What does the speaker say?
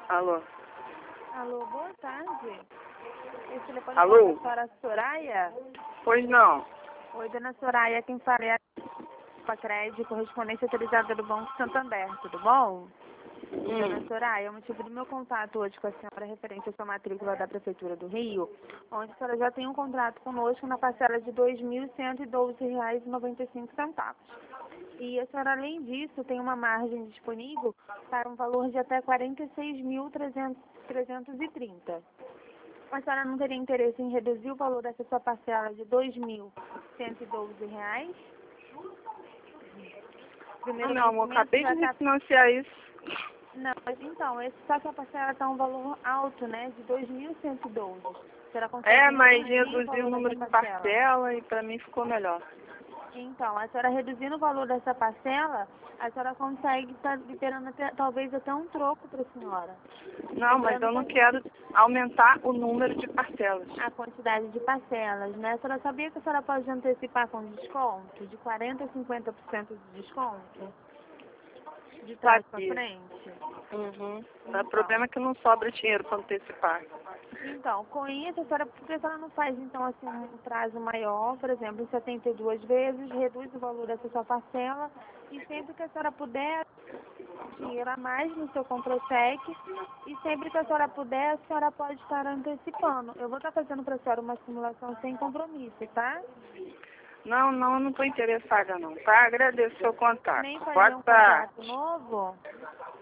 Alô? Alô, boa tarde. Esse telefone Alô? para a Soraya? Pois não. Oi, dona Soraya, quem fala é a crédito, correspondência autorizada do Banco Santander, tudo bom? Dona Soraya, o motivo do meu contato hoje com a senhora é referente à sua matrícula da Prefeitura do Rio, onde a senhora já tem um contrato conosco na parcela de R$ 2.112,95. E a senhora, além disso, tem uma margem disponível para um valor de até R$ 46.330. A senhora não teria interesse em reduzir o valor dessa sua parcela de R$ 2.112? Primeiro Não, amor, vencimento acabei já de está... refinanciar isso. Não, mas então, só que a parcela está um valor alto, né, de 2.112. A senhora consegue Mas reduzir o reduzi o valor número dessa de parcela? parcela e pra mim ficou melhor. Então, a senhora reduzindo o valor dessa parcela, a senhora consegue estar liberando talvez até um troco para a senhora. Não, mas eu não quero aumentar o número de parcelas. A quantidade de parcelas, né? A senhora sabia que a senhora pode antecipar com desconto? De 40% a 50% de desconto? De trás para Sabia. frente? O problema é que não sobra dinheiro para antecipar. Então, com isso, por que a senhora não faz, então, assim, um prazo maior, por exemplo, em 72 vezes, reduz o valor dessa sua parcela e sempre que a senhora puder, dinheiro a mais no seu contra-cheque e sempre que a senhora puder, a senhora pode estar antecipando. Eu vou estar fazendo para a senhora uma simulação sem compromisso, tá? Não, eu não estou interessada não, tá? Agradeço o seu contato. Nem fazer Boa um tarde. contrato novo?